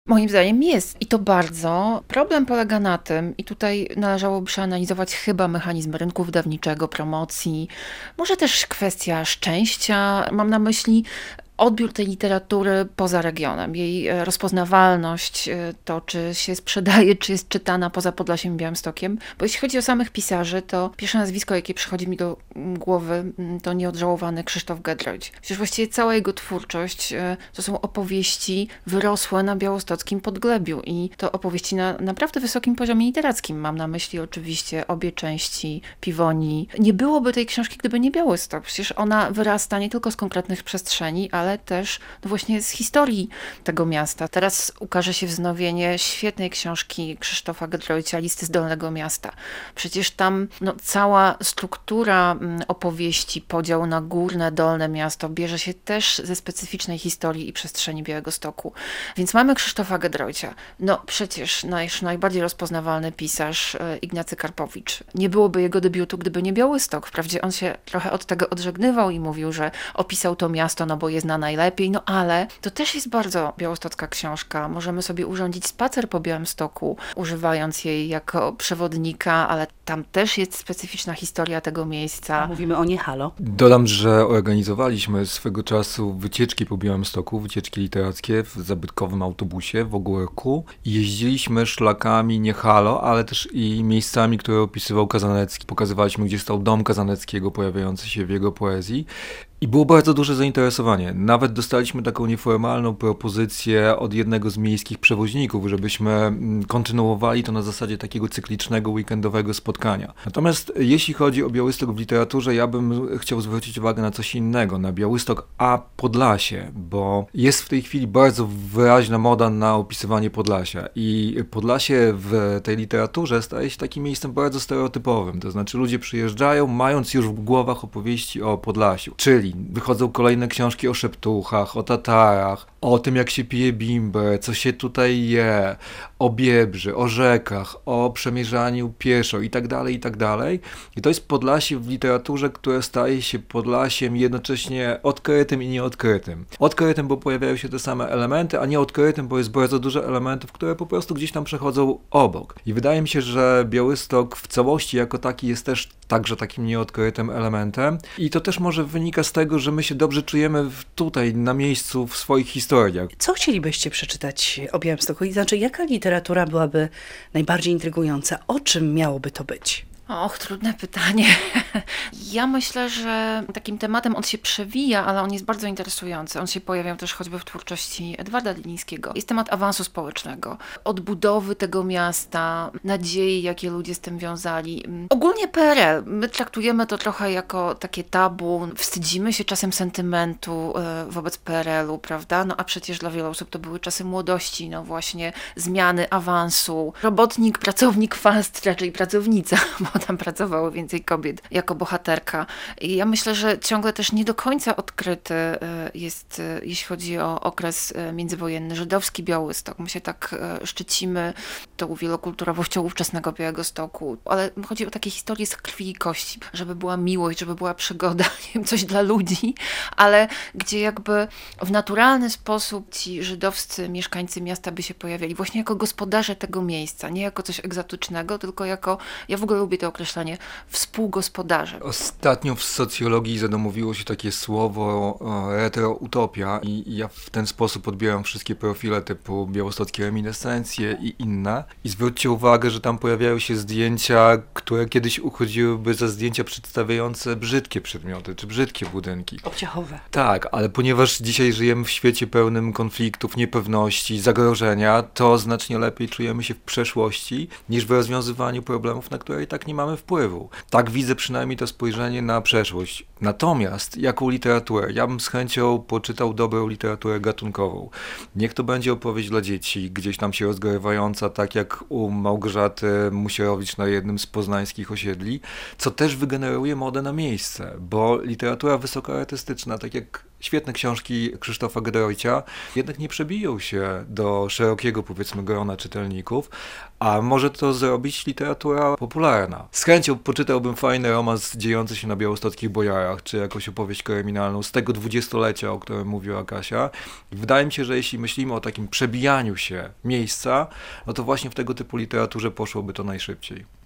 Moim zdaniem jest i to bardzo. Problem polega na tym, i tutaj należałoby przeanalizować chyba mechanizm rynku wydawniczego, promocji, może też kwestia szczęścia. Mam na myśli odbiór tej literatury poza regionem, jej rozpoznawalność, to czy się sprzedaje, czy jest czytana poza Podlasiem i Białymstokiem. Bo jeśli chodzi o samych pisarzy, to pierwsze nazwisko, jakie przychodzi mi do głowy, to nieodżałowany Krzysztof Gedroć. Przecież właściwie cała jego twórczość to są opowieści wyrosłe na białostockim podglebiu i to opowieści na naprawdę wysokim poziomie literackim. Mam na myśli oczywiście obie części Piwonii. Nie byłoby tej książki, gdyby nie Białystok. Przecież ona wyrasta nie tylko z konkretnych przestrzeni, ale też no właśnie z historii tego miasta. Teraz ukaże się wznowienie świetnej książki Krzysztofa Gedroycia Listy z Dolnego Miasta. Przecież tam cała struktura opowieści, podział na górne, dolne miasto bierze się też ze specyficznej historii i przestrzeni Białegostoku. Więc mamy Krzysztofa Gedroycia. No przecież nasz najbardziej rozpoznawalny pisarz Ignacy Karpowicz. Nie byłoby jego debiutu, gdyby nie Białystok. Wprawdzie on się trochę od tego odżegnywał i mówił, że opisał to miasto, no bo je zna najlepiej, no ale to też jest bardzo białostocka książka. Możemy sobie urządzić spacer po Białymstoku, używając jej jako przewodnika, ale tam też jest specyficzna historia tego miejsca. Mówimy o Niehalo. Dodam, że organizowaliśmy swego czasu wycieczki po Białymstoku, wycieczki literackie w zabytkowym autobusie w Ogórku i jeździliśmy szlakami Niehalo, ale też i miejscami, które opisywał Kazanecki. Pokazywaliśmy, gdzie stał dom Kazaneckiego pojawiający się w jego poezji. I było bardzo duże zainteresowanie. Nawet dostaliśmy taką nieformalną propozycję od jednego z miejskich przewoźników, żebyśmy kontynuowali to na zasadzie takiego cyklicznego, weekendowego spotkania. Natomiast jeśli chodzi o Białystok w literaturze, ja bym chciał zwrócić uwagę na coś innego, na Białystok a Podlasie, bo jest w tej chwili bardzo wyraźna moda na opisywanie Podlasia i Podlasie w tej literaturze staje się takim miejscem bardzo stereotypowym, to znaczy ludzie przyjeżdżają, mając już w głowach opowieści o Podlasiu, czyli wychodzą kolejne książki o szeptuchach, o Tatarach, o tym, jak się pije bimbę, co się tutaj je, o Biebrzy, o rzekach, o przemierzaniu pieszo i tak dalej, i tak dalej. I to jest Podlasie w literaturze, które staje się Podlasiem jednocześnie odkrytym i nieodkrytym. Odkrytym, bo pojawiają się te same elementy, a nieodkrytym, bo jest bardzo dużo elementów, które po prostu gdzieś tam przechodzą obok. I wydaje mi się, że Białystok w całości jako taki jest też także takim nieodkrytym elementem. I to też może wynika z tego, że my się dobrze czujemy tutaj, na miejscu, w swoich historiach. Co chcielibyście przeczytać o Białymstoku? Znaczy, jaka literatura byłaby najbardziej intrygująca? O czym miałoby to być? Och, trudne pytanie. Ja myślę, że takim tematem on się przewija, ale on jest bardzo interesujący. On się pojawiał też choćby w twórczości Edwarda Dlińskiego. Jest temat awansu społecznego, odbudowy tego miasta, nadziei, jakie ludzie z tym wiązali. Ogólnie PRL. My traktujemy to trochę jako takie tabu. Wstydzimy się czasem sentymentu wobec PRL-u, prawda? No a przecież dla wielu osób to były czasy młodości, no właśnie zmiany, awansu. Robotnik, pracownik, fast, raczej pracownica, bo tam pracowało więcej kobiet jako bohaterka. I ja myślę, że ciągle też nie do końca odkryty jest, jeśli chodzi o okres międzywojenny, żydowski Białystok. My się tak szczycimy tą wielokulturowością ówczesnego Białegostoku, ale chodzi o takie historie z krwi i kości, żeby była miłość, żeby była przygoda, nie wiem, coś dla ludzi, ale gdzie jakby w naturalny sposób ci żydowscy mieszkańcy miasta by się pojawiali, właśnie jako gospodarze tego miejsca, nie jako coś egzotycznego, tylko jako, ja w ogóle lubię to określenie, współgospodarze. Ostatnio w socjologii zadomowiło się takie słowo retroutopia i ja w ten sposób odbieram wszystkie profile typu białostockie reminiscencje i inne. I zwróćcie uwagę, że tam pojawiają się zdjęcia, które kiedyś uchodziłyby za zdjęcia przedstawiające brzydkie przedmioty czy brzydkie budynki. Obciachowe. Tak, ale ponieważ dzisiaj żyjemy w świecie pełnym konfliktów, niepewności, zagrożenia, to znacznie lepiej czujemy się w przeszłości niż w rozwiązywaniu problemów, na które i tak nie mamy wpływu. Tak widzę przynajmniej to spojrzenie na przeszłość. Natomiast jaką literaturę? Ja bym z chęcią poczytał dobrą literaturę gatunkową. Niech to będzie opowieść dla dzieci, gdzieś tam się rozgrywająca, tak jak u Małgorzaty Musierowicz na jednym z poznańskich osiedli, co też wygeneruje modę na miejsce, bo literatura wysokoartystyczna, tak jak świetne książki Krzysztofa Gedroycia jednak nie przebiją się do szerokiego, powiedzmy, grona czytelników, a może to zrobić literatura popularna. Z chęcią poczytałbym fajny romans dziejący się na białostockich bojarach, czy jakąś opowieść kryminalną z tego dwudziestolecia, o którym mówiła Kasia. Wydaje mi się, że jeśli myślimy o takim przebijaniu się miejsca, no to właśnie w tego typu literaturze poszłoby to najszybciej.